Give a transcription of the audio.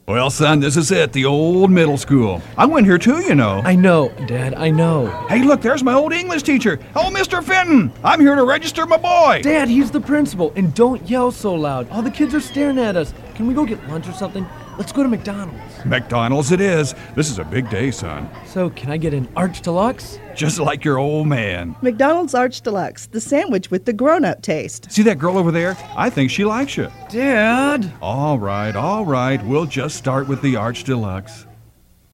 Well, son, this is it, the old middle school. I went here too, you know. I know, Dad, I know. Hey, look, there's my old English teacher. Oh, Mr. Fenton, I'm here to register my boy. Dad, he's the principal, and don't yell so loud. All the kids are staring at us. Can we go get lunch or something? Let's go to McDonald's. McDonald's it is. This is a big day, son. So, can I get an Arch Deluxe? Just like your old man. McDonald's Arch Deluxe, the sandwich with the grown-up taste. See that girl over there? I think she likes you. Dad! All right. We'll just start with the Arch Deluxe.